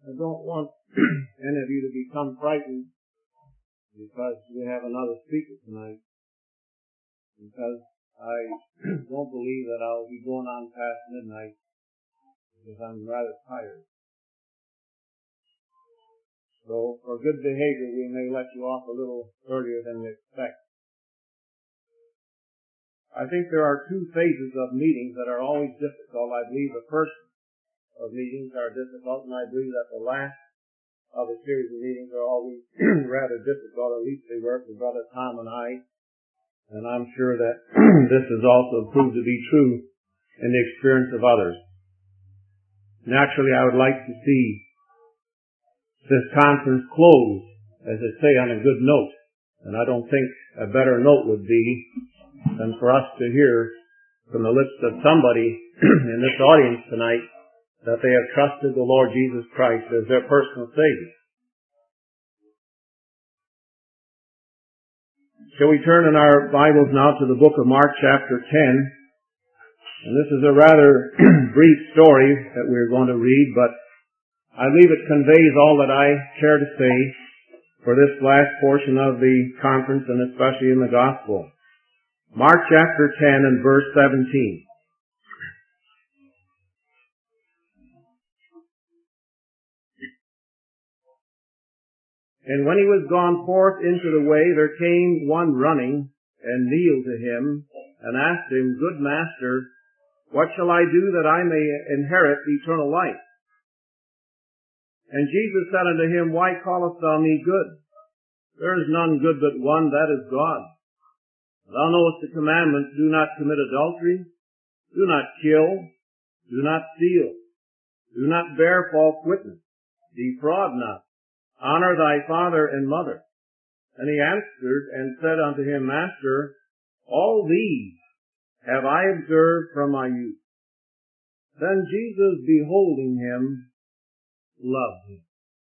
I don't want any of you to become frightened because we have another speaker tonight, because I don't believe that I'll be going on past midnight because I'm rather tired. So for good behavior, we may let you off a little earlier than we expect. I think there are two phases of meetings that are always difficult. I believe the first of meetings are difficult, and I believe that the last of a series of meetings are always rather difficult. At least they were for Brother Tom and I. And I'm sure that this has also proved to be true in the experience of others. Naturally, I would like to see this conference close, as they say, on a good note. And I don't think a better note would be than for us to hear from the lips of somebody in this audience tonight that they have trusted the Lord Jesus Christ as their personal Savior. Shall we turn in our Bibles now to the book of Mark chapter 10? And this is a rather brief story that we're going to read, but I believe it conveys all that I care to say for this last portion of the conference, and especially in the Gospel. Mark chapter 10 and verse 17. And when he was gone forth into the way, there came one running, and kneeled to him, and asked him, Good Master, what shall I do that I may inherit eternal life? And Jesus said unto him, Why callest thou me good? There is none good but one, that is God. Thou knowest the commandments, do not commit adultery, do not kill, do not steal, do not bear false witness, defraud not, honor thy father and mother. And he answered and said unto him, Master, all these have I observed from my youth. Then Jesus, beholding him, loved him.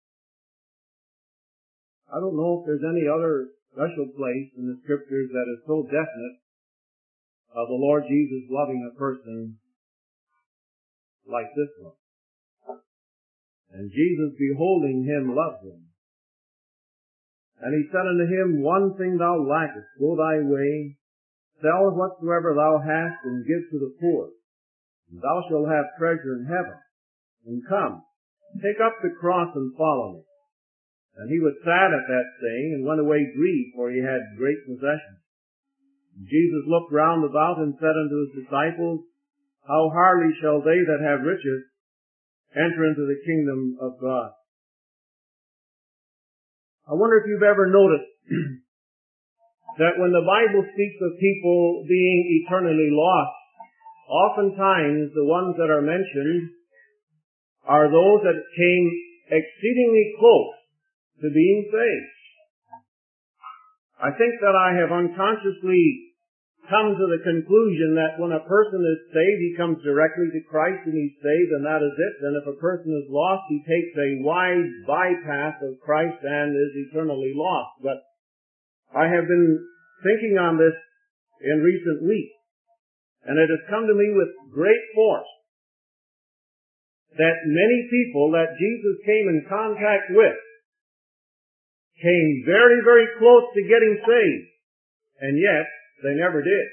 I don't know if there's any other special place in the Scriptures that is so definite of the Lord Jesus loving a person like this one. And Jesus, beholding him, loved him. And he said unto him, One thing thou lackest, go thy way, sell whatsoever thou hast, and give to the poor, and thou shalt have treasure in heaven. And come, take up the cross and follow me. And he was sad at that saying, and went away grieved, for he had great possessions. And Jesus looked round about, and said unto his disciples, How hardly shall they that have riches enter into the kingdom of God. I wonder if you've ever noticed that when the Bible speaks of people being eternally lost, oftentimes the ones that are mentioned are those that came exceedingly close to being saved. I think that I have unconsciously come to the conclusion that when a person is saved, he comes directly to Christ and he's saved, and that is it. And if a person is lost, he takes a wide bypass of Christ and is eternally lost. But I have been thinking on this in recent weeks, and it has come to me with great force that many people that Jesus came in contact with came very, very close to getting saved, and yet they never did.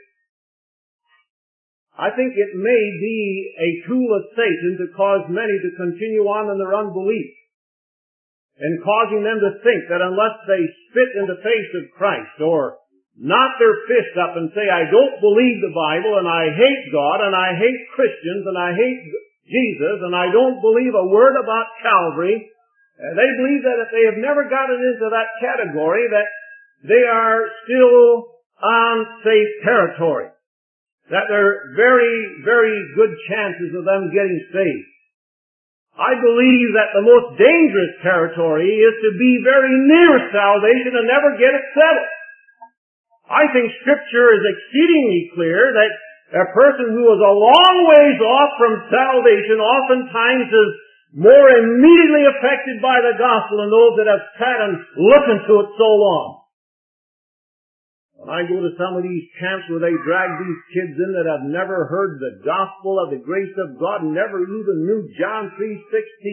I think it may be a tool of Satan to cause many to continue on in their unbelief, and causing them to think that unless they spit in the face of Christ or knock their fist up and say, I don't believe the Bible, and I hate God, and I hate Christians, and I hate Jesus, and I don't believe a word about Calvary, they believe that if they have never gotten into that category, that they are still on safe territory. That there are very, very good chances of them getting saved. I believe that the most dangerous territory is to be very near salvation and never get it settled. I think Scripture is exceedingly clear that a person who is a long ways off from salvation oftentimes is more immediately affected by the gospel than those that have sat and listened to it so long. When I go to some of these camps where they drag these kids in that have never heard the gospel of the grace of God and never even knew John 3:16,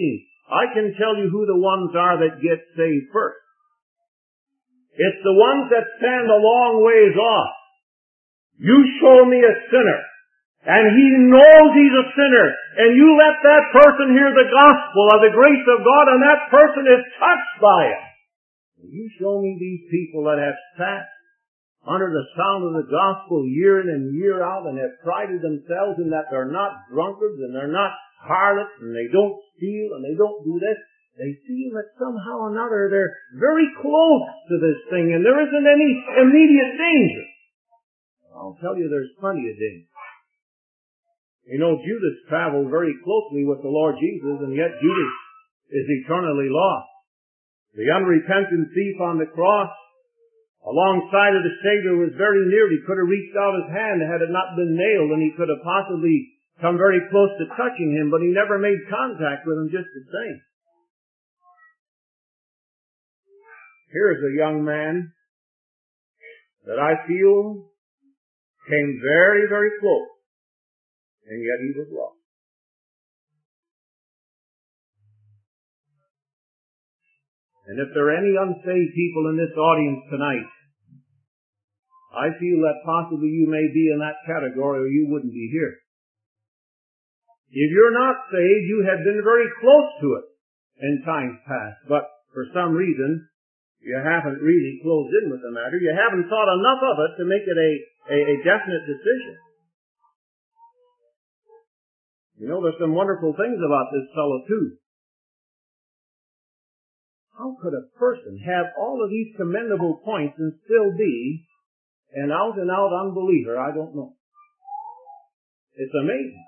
I can tell you who the ones are that get saved first. It's the ones that stand a long ways off. You show me a sinner, and he knows he's a sinner, and you let that person hear the gospel of the grace of God, and that person is touched by it. You show me these people that have sat under the sound of the gospel year in and year out and have prided themselves in that they're not drunkards and they're not harlots and they don't steal and they don't do this. They feel that somehow or another they're very close to this thing and there isn't any immediate danger. I'll tell you there's plenty of danger. You know, Judas traveled very closely with the Lord Jesus, and yet Judas is eternally lost. The unrepentant thief on the cross alongside of the Savior was very near. He could have reached out his hand had it not been nailed, and he could have possibly come very close to touching him, but he never made contact with him just the same. Here's a young man that I feel came very, very close, and yet he was lost. And if there are any unsaved people in this audience tonight, I feel that possibly you may be in that category or you wouldn't be here. If you're not saved, you have been very close to it in times past, but for some reason, you haven't really closed in with the matter. You haven't thought enough of it to make it a definite decision. You know, there's some wonderful things about this fellow too. How could a person have all of these commendable points and still be an out-and-out unbeliever? I don't know. It's amazing.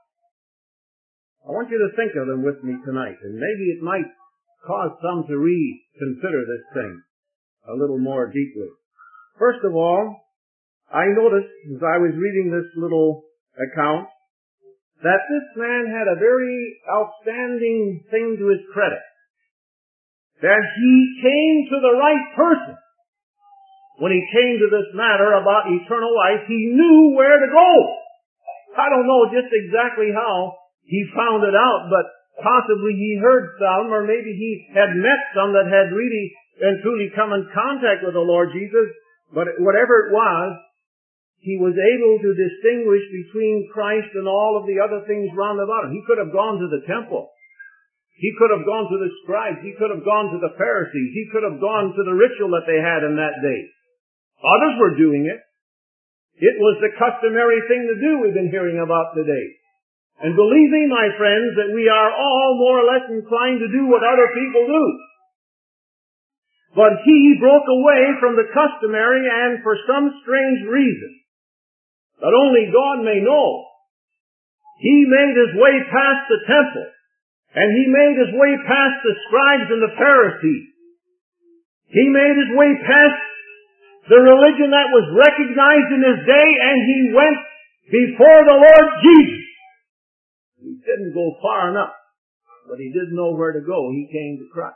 I want you to think of them with me tonight, and maybe it might cause some to reconsider this thing a little more deeply. First of all, I noticed as I was reading this little account that this man had a very outstanding thing to his credit. That he came to the right person. When he came to this matter about eternal life, he knew where to go. I don't know just exactly how he found it out, but possibly he heard some, or maybe he had met some that had really and truly come in contact with the Lord Jesus. But whatever it was, he was able to distinguish between Christ and all of the other things round about him. He could have gone to the temple. He could have gone to the scribes. He could have gone to the Pharisees. He could have gone to the ritual that they had in that day. Others were doing it. It was the customary thing to do we've been hearing about today. And believe me, my friends, that we are all more or less inclined to do what other people do. But he broke away from the customary, and for some strange reason that only God may know, he made his way past the temple. And he made his way past the scribes and the Pharisees. He made his way past the religion that was recognized in his day, and he went before the Lord Jesus. He didn't go far enough, but he didn't know where to go. He came to Christ.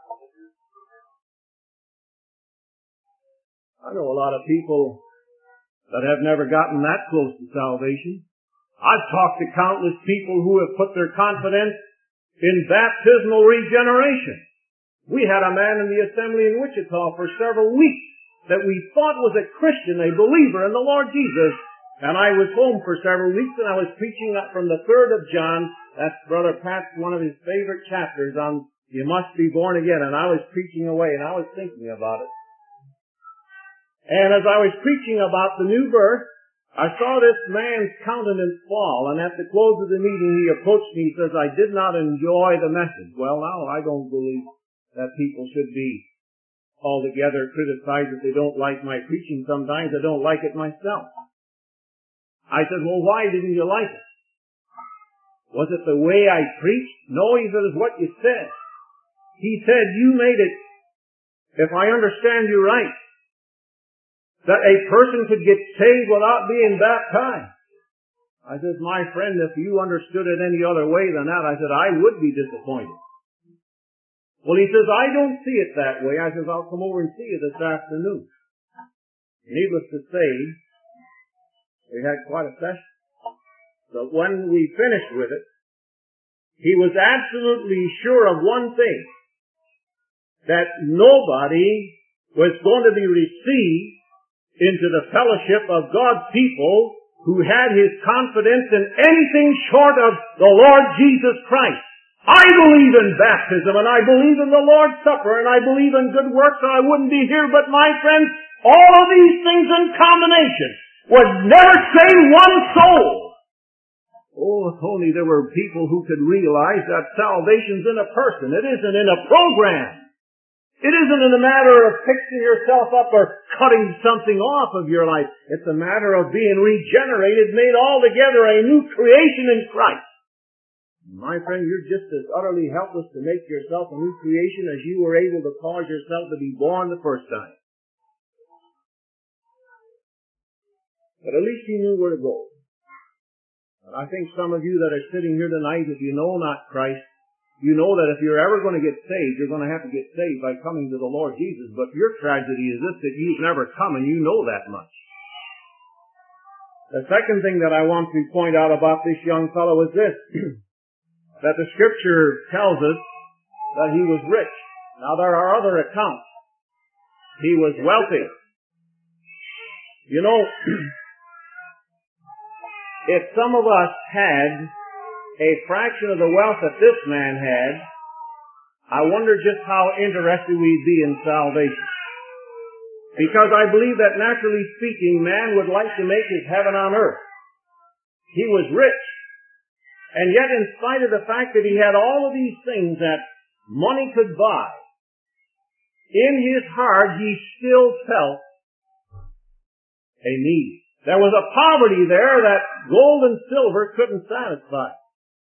I know a lot of people that have never gotten that close to salvation. I've talked to countless people who have put their confidence in baptismal regeneration. We had a man in the assembly in Wichita for several weeks that we thought was a Christian, a believer in the Lord Jesus. And I was home for several weeks and I was preaching from the 3rd of John. That's Brother Pat's one of his favorite chapters on you must be born again. And I was preaching away and I was thinking about it. And as I was preaching about the new birth, I saw this man's countenance fall, and at the close of the meeting he approached me. He says, I did not enjoy the message. Well, now, I don't believe that people should be altogether criticized if they don't like my preaching. Sometimes I don't like it myself. I said, well, why didn't you like it? Was it the way I preached? No, he said, it's what you said. He said, you made it, if I understand you right, that a person could get saved without being baptized. I said, my friend, if you understood it any other way than that, I said, I would be disappointed. Well, he says, I don't see it that way. I says, I'll come over and see you this afternoon. Needless to say, we had quite a session. But when we finished with it, he was absolutely sure of one thing, that nobody was going to be received into the fellowship of God's people who had his confidence in anything short of the Lord Jesus Christ. I believe in baptism, and I believe in the Lord's Supper, and I believe in good works, or I wouldn't be here. But my friends, all of these things in combination would never save one soul. Oh, if only there were people who could realize that salvation's in a person. It isn't in a program. It isn't in a matter of fixing yourself up or cutting something off of your life. It's a matter of being regenerated, made altogether a new creation in Christ. My friend, you're just as utterly helpless to make yourself a new creation as you were able to cause yourself to be born the first time. But at least he knew where to go. And I think some of you that are sitting here tonight, if you know not Christ, you know that if you're ever going to get saved, you're going to have to get saved by coming to the Lord Jesus. But your tragedy is this, that you've never come, and you know that much. The second thing that I want to point out about this young fellow is this, that the Scripture tells us that he was rich. Now there are other accounts. He was wealthy. You know, if some of us had a fraction of the wealth that this man had, I wonder just how interested we'd be in salvation. Because I believe that naturally speaking, man would like to make his heaven on earth. He was rich. And yet in spite of the fact that he had all of these things that money could buy, in his heart he still felt a need. There was a poverty there that gold and silver couldn't satisfy.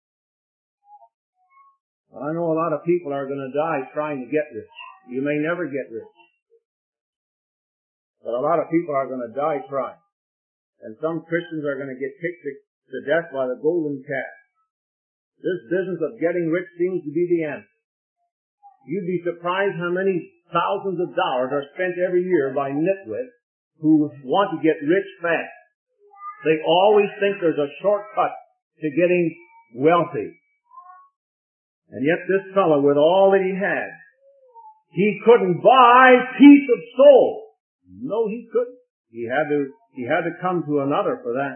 I know a lot of people are going to die trying to get rich. You may never get rich. But a lot of people are going to die trying. And some Christians are going to get kicked to death by the golden calf. This business of getting rich seems to be the answer. You'd be surprised how many thousands of dollars are spent every year by nitwits who want to get rich fast. They always think there's a shortcut to getting wealthy. And yet this fellow, with all that he had, he couldn't buy peace of soul. No, he couldn't. He had to come to another for that.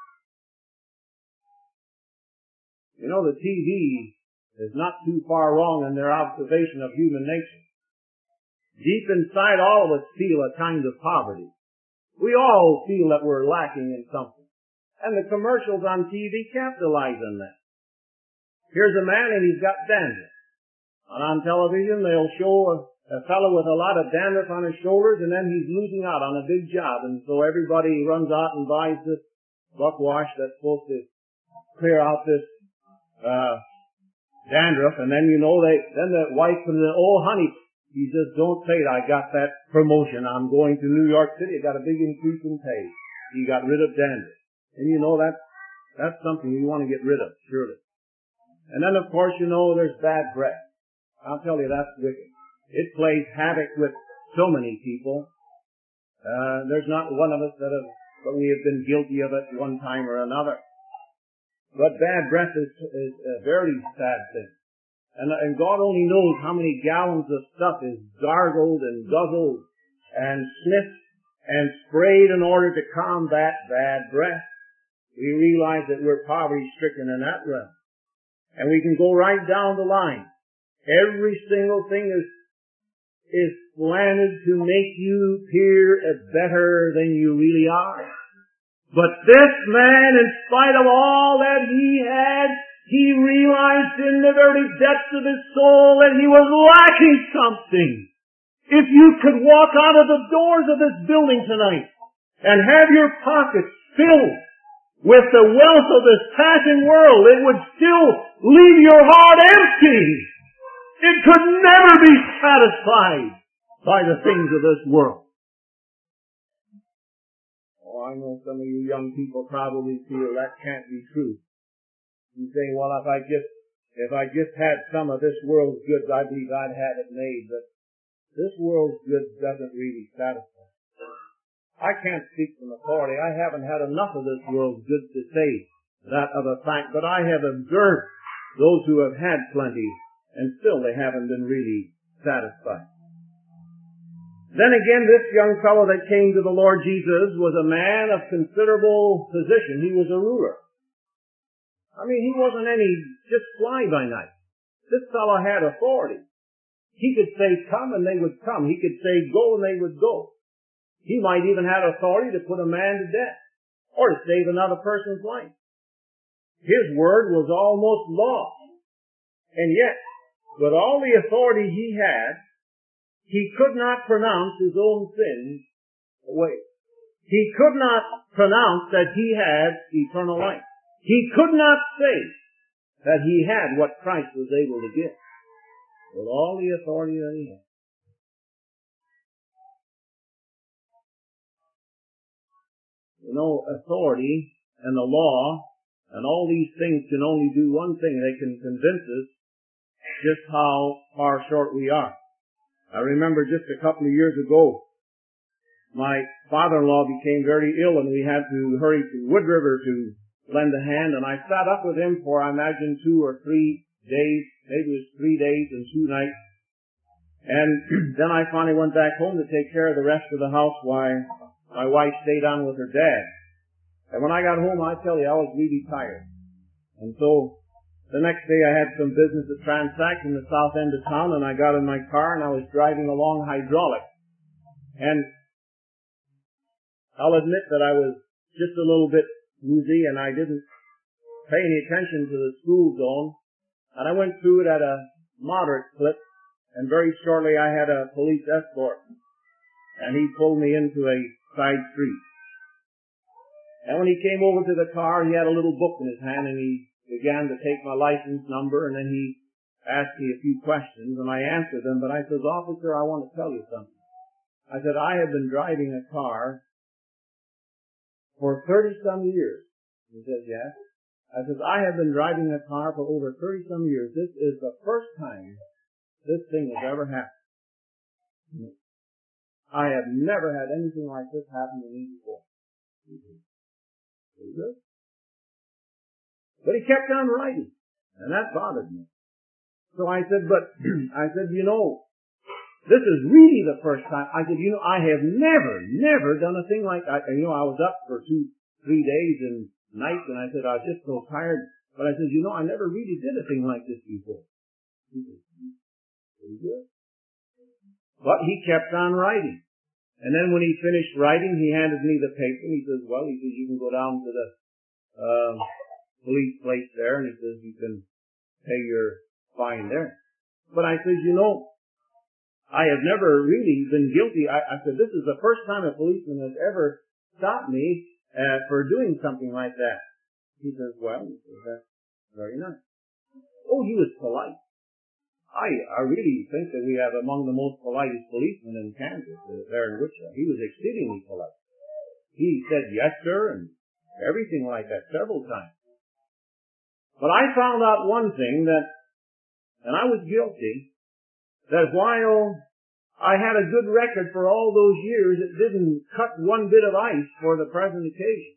You know, the TV is not too far wrong in their observation of human nature. Deep inside, all of us feel a kind of poverty. We all feel that we're lacking in something. And the commercials on TV capitalize on that. Here's a man and he's got dandruff. And on television they'll show a fellow with a lot of dandruff on his shoulders, and then he's losing out on a big job. And so everybody runs out and buys this buckwash that's supposed to clear out this dandruff. And then, you know, then the wife comes in, oh honey, he says, don't say it, I got that promotion. I'm going to New York City. I got a big increase in pay. He got rid of dandruff. And you know, that's something you want to get rid of, surely. And then, of course, you know, there's bad breath. I'll tell you, that's wicked. It plays havoc with so many people. There's not one of us but we have been guilty of it one time or another. But bad breath is a very sad thing. And God only knows how many gallons of stuff is gargled and guzzled and sniffed and sprayed in order to combat bad breath. We realize that we're poverty-stricken in that realm. And we can go right down the line. Every single thing is planted to make you appear better than you really are. But this man, in spite of all that he had, he realized in the very depths of his soul that he was lacking something. If you could walk out of the doors of this building tonight and have your pockets filled with the wealth of this passing world, it would still leave your heart empty. It could never be satisfied by the things of this world. Oh, I know some of you young people probably feel that can't be true. You say, well, if I just had some of this world's goods, I believe I'd have it made. But this world's goods doesn't really satisfy. I can't speak from authority. I haven't had enough of this world's goods to say that of a fact, but I have observed those who have had plenty, and still they haven't been really satisfied. Then again, this young fellow that came to the Lord Jesus was a man of considerable position. He was a ruler. I mean, he wasn't any just fly-by-night. This fellow had authority. He could say come and they would come. He could say go and they would go. He might even have authority to put a man to death or to save another person's life. His word was almost law. And yet, with all the authority he had, he could not pronounce his own sins away. He could not pronounce that he had eternal life. He could not say that he had what Christ was able to give with all the authority that he had. You know, authority and the law and all these things can only do one thing. They can convince us just how far short we are. I remember just a couple of years ago, my father-in-law became very ill and we had to hurry to Wood River to lend a hand, and I sat up with him for, I imagine, 2 or 3 days, maybe it was 3 days and 2 nights. And then I finally went back home to take care of the rest of the house while my wife stayed on with her dad. And when I got home, I tell you, I was really tired. And so the next day I had some business to transact in the south end of town, and I got in my car and I was driving along hydraulic. And I'll admit that I was just a little bit woozy and I didn't pay any attention to the school zone. And I went through it at a moderate clip, and very shortly I had a police escort. And he pulled me into a side street. And when he came over to the car, he had a little book in his hand and he began to take my license number, and then he asked me a few questions, and I answered them, but I said, "Officer, I want to tell you something." I said, "I have been driving a car for 30-some years." He said, "Yes." I said, "I have been driving a car for over 30-some years. This is the first time this thing has ever happened. I have never had anything like this happen to me before." He said, "Very good." But he kept on writing, and that bothered me. So I said, you know, this is really the first time. I said, you know, I have never done a thing like that. You know, I was up for 2-3 days and nights, and I said, I was just so tired. But I said, you know, I never really did a thing like this before. He said, "Very good." But he kept on writing. And then when he finished writing, he handed me the paper, and he says, "Well," he says, "you can go down to the police place there," and he says, "you can pay your fine there." But I said, you know, I have never really been guilty. I said, this is the first time a policeman has ever stopped me for doing something like that. He says, "Well," he says, "that's very nice." Oh, he was polite. I really think that we have among the most politest policemen in Kansas, there in Wichita. He was exceedingly polite. He said, "Yes, sir," and everything like that several times. But I found out one thing and I was guilty, that while I had a good record for all those years, it didn't cut one bit of ice for the present occasion.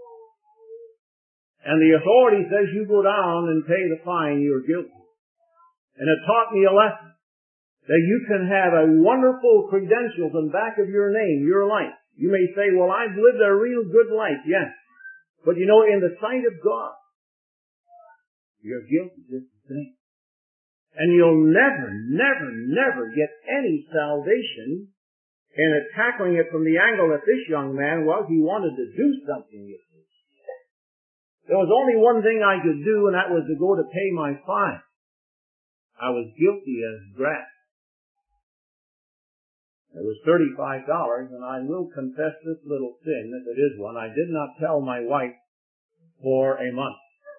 And the authority says you go down and pay the fine, you're guilty. And it taught me a lesson, that you can have a wonderful credentials on the back of your name, your life. You may say, "Well, I've lived a real good life," yes. But you know, in the sight of God, you're guilty just the same. And you'll never get any salvation in tackling it from the angle that this young man was. He wanted to do something with it. There was only one thing I could do, and that was to go to pay my fine. I was guilty as grass. It was $35, and I will confess this little sin, if it is one. I did not tell my wife for a month.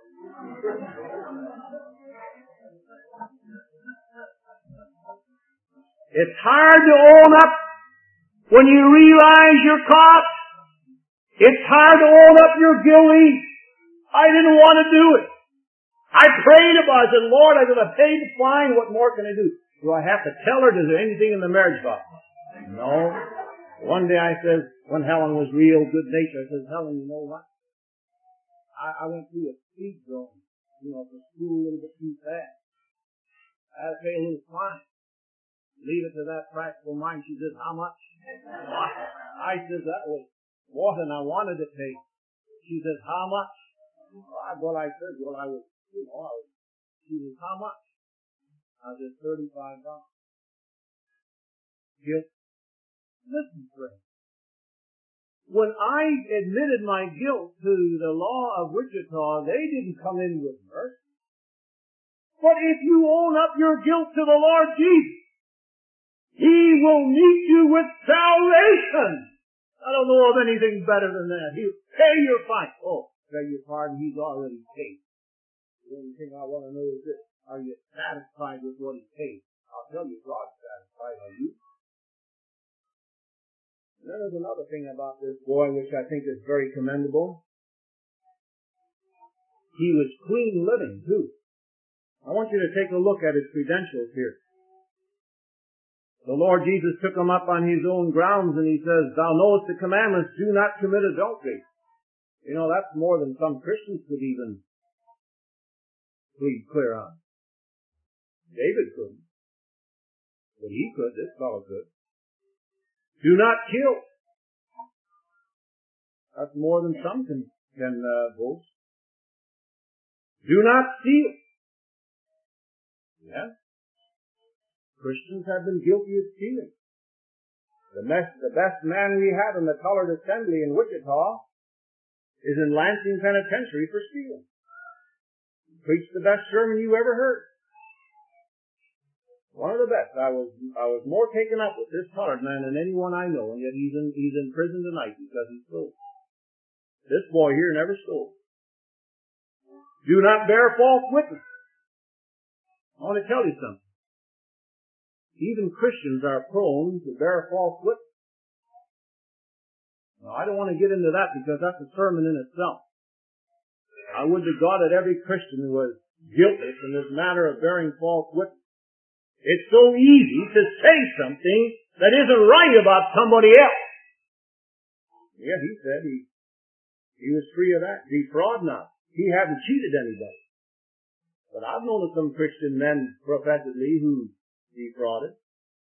It's hard to own up when you realize you're caught. It's hard to own up you're guilty. I didn't want to do it. I prayed about it. I said, "Lord, I'm going to pay the fine. What more can I do? Do I have to tell her? Is there anything in the marriage law?" No. One day I said, when Helen was real good natured, I said, "Helen, you know what? I went through a speed zone for school a little bit too fast. I had to pay a little fine. Leave it to that practical mind. She says, how much? I says, that was more than I wanted to pay. She says, how much? Well, I said, she says, how much? I said, $35. Guilt. Listen, friend. When I admitted my guilt to the law of Wichita, they didn't come in with mercy. But if you own up your guilt to the Lord Jesus, He will meet you with salvation. I don't know of anything better than that. He'll pay your fine. Oh, beg your pardon, He's already paid. The only thing I want to know is this. Are you satisfied with what He paid? I'll tell you, God's satisfied. Are you? And then there's another thing about this boy which I think is very commendable. He was clean living, too. I want you to take a look at his credentials here. The Lord Jesus took him up on His own grounds and He says, thou knowest the commandments, do not commit adultery. You know, that's more than some Christians could even plead clear on. David couldn't. But he could, this fellow could. Do not kill. That's more than some can boast. Do not steal. Yeah. Christians have been guilty of stealing. The best man we have in the Colored Assembly in Wichita is in Lansing Penitentiary for stealing. He preached the best sermon you ever heard. One of the best. I was more taken up with this colored man than anyone I know, and yet he's in prison tonight because he stole. This boy here never stole. Do not bear false witness. I want to tell you something. Even Christians are prone to bear false witness. Now, I don't want to get into that because that's a sermon in itself. I would to God that every Christian was guiltless in this matter of bearing false witness. It's so easy to say something that isn't right about somebody else. Yeah, he said he was free of that. Defraud not. He hadn't cheated anybody. But I've known of some Christian men professedly who defrauded.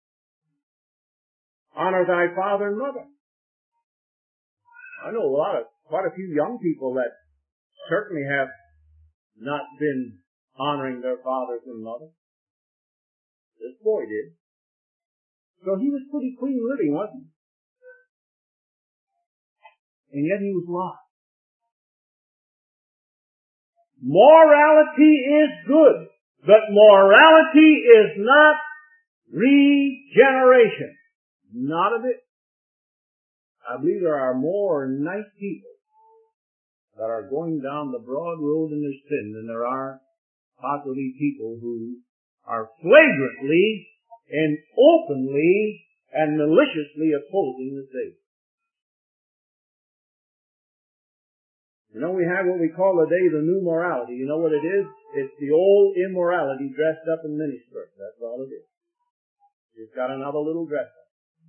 Honor thy father and mother. I know quite a few young people that certainly have not been honoring their fathers and mothers. This boy did. So he was pretty clean living, wasn't he? And yet he was lost. Morality is good, but morality is not regeneration. Not a bit. I believe there are more nice people that are going down the broad road in their sin than there are possibly people who are flagrantly and openly and maliciously opposing the Savior. You know, we have what we call today the new morality. You know what it is? It's the old immorality dressed up in miniskirts. That's all it is. It's got another little dress up.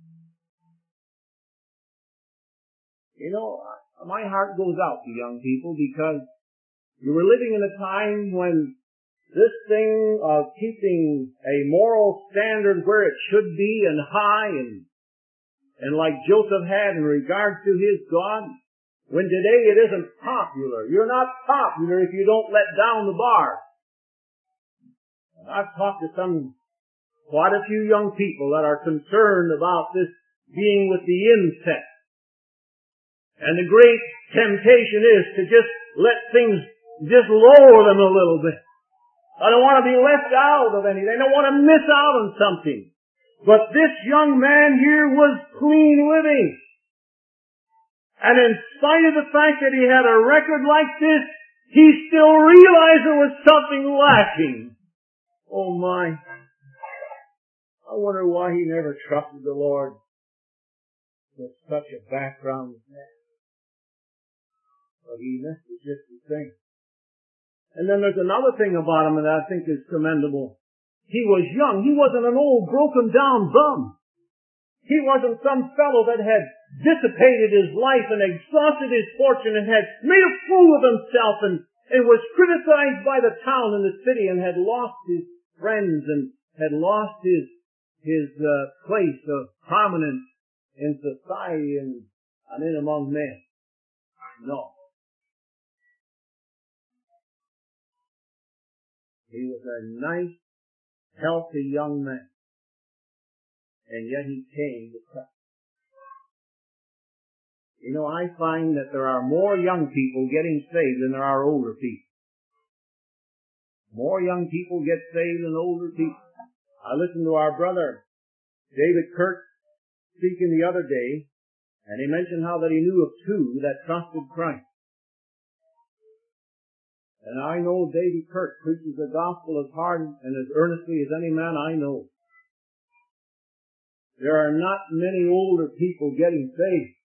You know, my heart goes out to young people because we were living in a time when this thing of keeping a moral standard where it should be and high and like Joseph had in regard to his God, when today it isn't popular. You're not popular if you don't let down the bar. And I've talked to quite a few young people that are concerned about this being with the insect. And the great temptation is to just let things just lower them a little bit. I don't want to be left out of anything. I don't want to miss out on something. But this young man here was clean living. And in spite of the fact that he had a record like this, he still realized there was something lacking. Oh my. I wonder why he never trusted the Lord with such a background as that. But he missed it just the same. And then there's another thing about him that I think is commendable. He was young. He wasn't an old, broken down bum. He wasn't some fellow that had dissipated his life and exhausted his fortune and had made a fool of himself and was criticized by the town and the city and had lost his friends and had lost his place of prominence in society and in among men. No. He was a nice, healthy young man. And yet he came to Christ. You know, I find that there are more young people getting saved than there are older people. More young people get saved than older people. I listened to our brother David Kirk speaking the other day, and he mentioned how that he knew of two that trusted Christ. And I know David Kirk preaches the gospel as hard and as earnestly as any man I know. There are not many older people getting saved.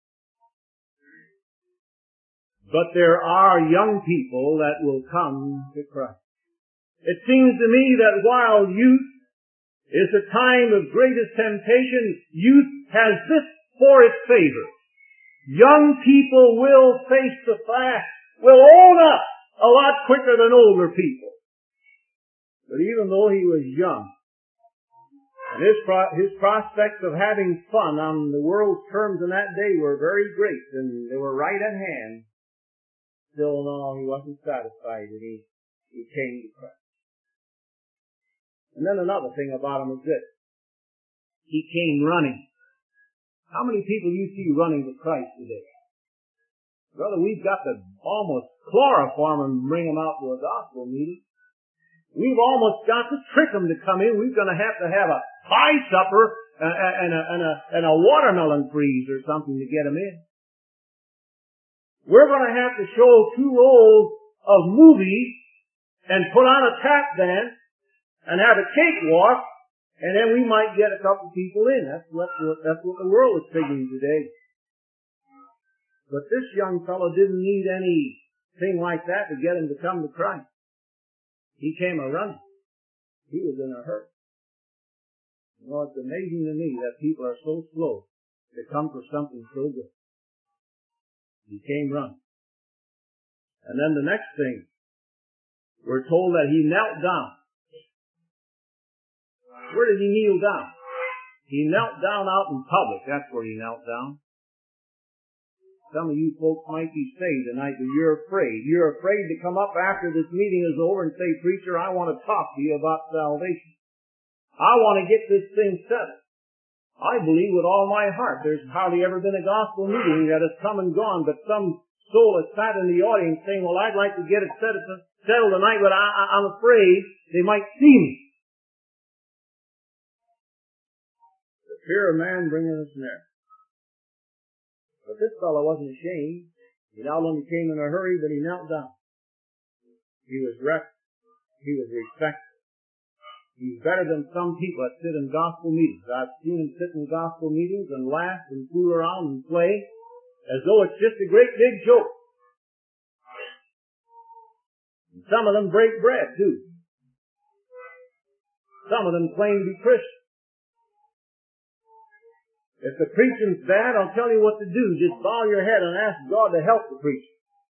But there are young people that will come to Christ. It seems to me that while youth is a time of greatest temptation, youth has this for its favor. Young people will face the fact, will own up a lot quicker than older people. But even though he was young, and his prospects of having fun on the world's terms in that day were very great, and they were right at hand, still no, he wasn't satisfied, and he came to Christ. And then another thing about him is this. He came running. How many people you see running to Christ today? Brother, we've got to almost chloroform them and bring them out to a gospel meeting. We've almost got to trick them to come in. We're going to have a pie supper and a watermelon freeze or something to get them in. We're going to have to show 2 rolls of movies and put on a tap dance and have a cakewalk, and then we might get a couple people in. That's what the world is figuring today. But this young fellow didn't need anything like that to get him to come to Christ. He came a-running. He was in a hurry. You know, it's amazing to me that people are so slow to come for something so good. He came running. And then the next thing, we're told that he knelt down. Where did he kneel down? He knelt down out in public. That's where he knelt down. Some of you folks might be saved tonight, but you're afraid. You're afraid to come up after this meeting is over and say, "Preacher, I want to talk to you about salvation. I want to get this thing settled." I believe with all my heart there's hardly ever been a gospel meeting that has come and gone, but some soul has sat in the audience saying, "Well, I'd like to get it settled tonight, but I'm afraid they might see me." The fear of man bringeth a snare. But this fellow wasn't ashamed. He not only came in a hurry, but he knelt down. He was wrecked. He was respected. He's better than some people that sit in gospel meetings. I've seen him sit in gospel meetings and laugh and fool around and play as though it's just a great big joke. And some of them break bread, too. Some of them claim to be Christians. If the preaching's bad, I'll tell you what to do. Just bow your head and ask God to help the preacher.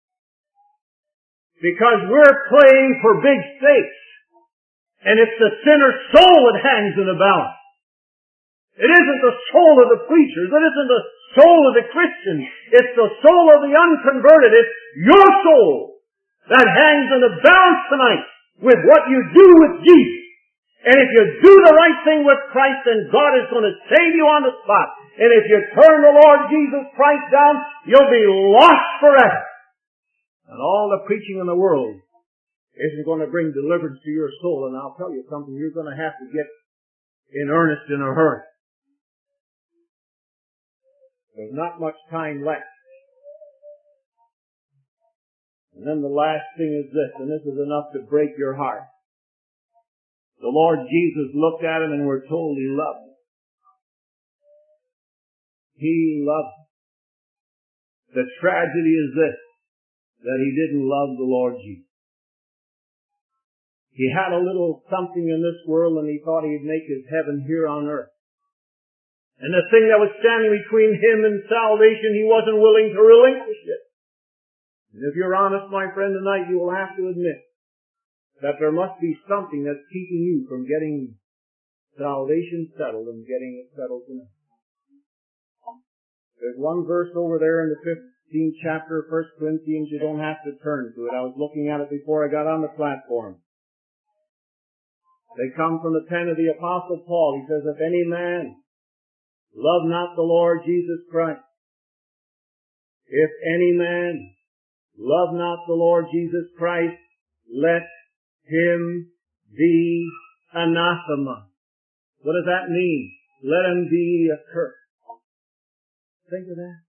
Because we're playing for big stakes. And it's the sinner's soul that hangs in the balance. It isn't the soul of the preachers. It isn't the soul of the Christians. It's the soul of the unconverted. It's your soul that hangs in the balance tonight with what you do with Jesus. And if you do the right thing with Christ, then God is going to save you on the spot. And if you turn the Lord Jesus Christ down, you'll be lost forever. And all the preaching in the world isn't going to bring deliverance to your soul. And I'll tell you something, you're going to have to get in earnest in a hurry. There's not much time left. And then the last thing is this, and this is enough to break your heart. The Lord Jesus looked at him and we're told he loved him. He loved him. The tragedy is this, that he didn't love the Lord Jesus. He had a little something in this world and he thought he'd make his heaven here on earth. And the thing that was standing between him and salvation, he wasn't willing to relinquish it. And if you're honest, my friend, tonight, you will have to admit that there must be something that's keeping you from getting salvation settled and getting it settled tonight. There's one verse over there in the 15th chapter of 1 Corinthians. You don't have to turn to it. I was looking at it before I got on the platform. They come from the pen of the Apostle Paul. He says, if any man love not the Lord Jesus Christ, if any man love not the Lord Jesus Christ, let him be anathema. What does that mean? Let him be accursed. Think of that.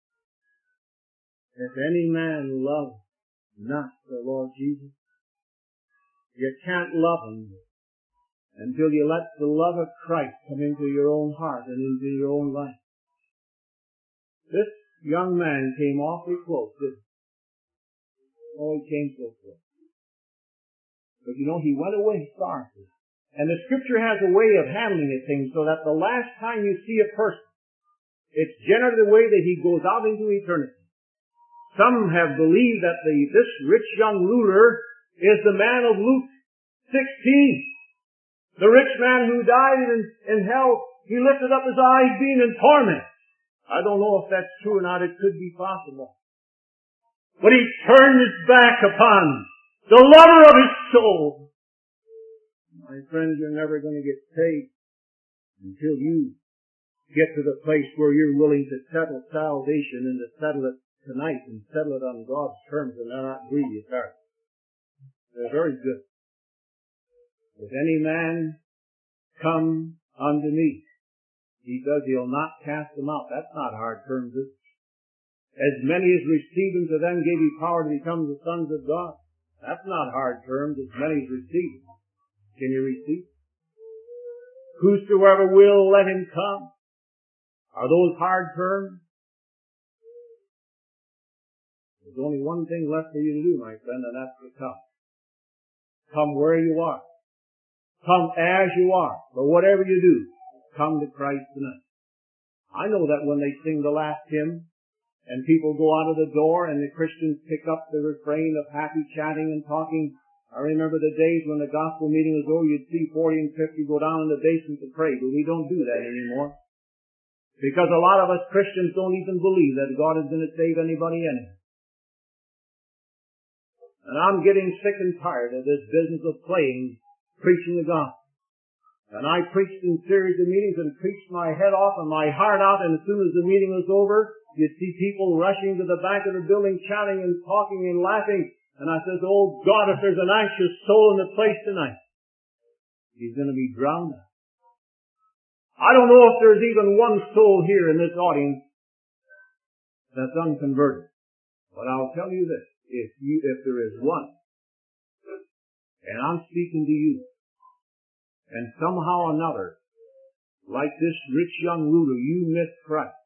If any man love not the Lord Jesus, you can't love him until you let the love of Christ come into your own heart and into your own life. This young man came awfully close, didn't he? Oh, he came so close. But you know, he went away sorrowful. And the Scripture has a way of handling a thing so that the last time you see a person, it's generally the way that he goes out into eternity. Some have believed that this rich young ruler is the man of Luke 16. The rich man who died in hell, he lifted up his eyes being in torment. I don't know if that's true or not. It could be possible. But he turned his back upon the lover of his soul. My friends, you're never going to get saved until you get to the place where you're willing to settle salvation and to settle it tonight and settle it on God's terms, and they're not grievous, are they? They're very good. If any man come unto me, he says he'll not cast them out. That's not hard terms, is it? As many as received him, to them gave he power to become the sons of God. That's not hard terms. As many as received him. Can you receive? Whosoever will, let him come. Are those hard terms? There's only one thing left for you to do, my friend, and that's to come. Come where you are. Come as you are. But whatever you do, come to Christ tonight. I know that when they sing the last hymn, and people go out of the door, and the Christians pick up the refrain of happy chatting and talking. I remember the days when the gospel meeting was over, you'd see 40 and 50 go down in the basement to pray, but we don't do that anymore. Because a lot of us Christians don't even believe that God is going to save anybody anyway. And I'm getting sick and tired of this business of preaching the gospel. And I preached in series of meetings and preached my head off and my heart out, and as soon as the meeting was over, you'd see people rushing to the back of the building, chatting and talking and laughing. And I said, oh God, if there's an anxious soul in the place tonight, he's going to be drowned out. I don't know if there's even one soul here in this audience that's unconverted. But I'll tell you this, if there is one, and I'm speaking to you, and somehow or another, like this rich young ruler, you miss Christ,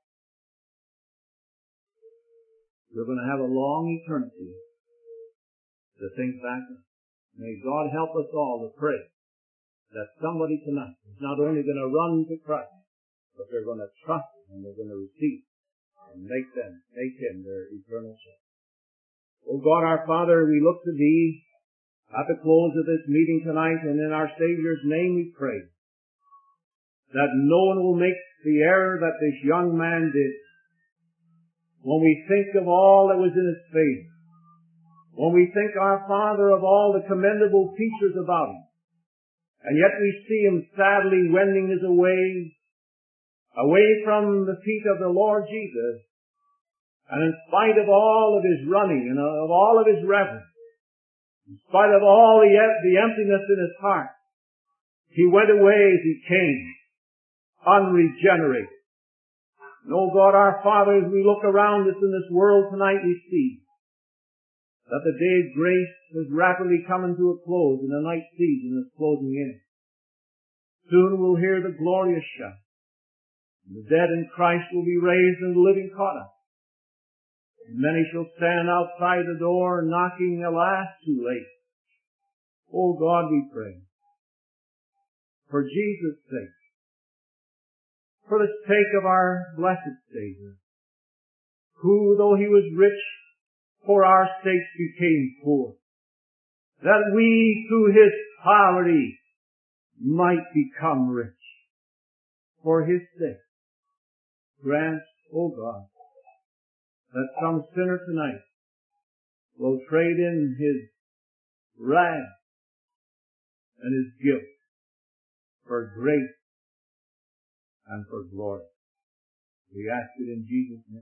you're going to have a long eternity to think back on. May God help us all to pray that somebody tonight is not only going to run to Christ, but they're going to trust Him and they're going to receive and make Him their eternal shepherd. Oh God, our Father, we look to Thee at the close of this meeting tonight, and in our Savior's name we pray that no one will make the error that this young man did. When we think of all that was in his faith, when we think, our Father, of all the commendable features about him, and yet we see him sadly wending his way away from the feet of the Lord Jesus, and in spite of all of his running and of all of his reverence, in spite of all the emptiness in his heart, he went away as he came, unregenerated. And oh God, our Father, as we look around us in this world tonight, we see that the day of grace is rapidly coming to a close and the night season is closing in. Soon we'll hear the glorious shout. The dead in Christ will be raised and the living caught up. And many shall stand outside the door knocking, alas, too late. Oh God, we pray, for Jesus' sake, for the sake of our blessed Savior, who, though He was rich, for our sakes became poor, that we through His poverty might become rich. For His sake, grant, O God, that some sinner tonight will trade in his rags and his guilt for grace and for glory. We ask it in Jesus' name.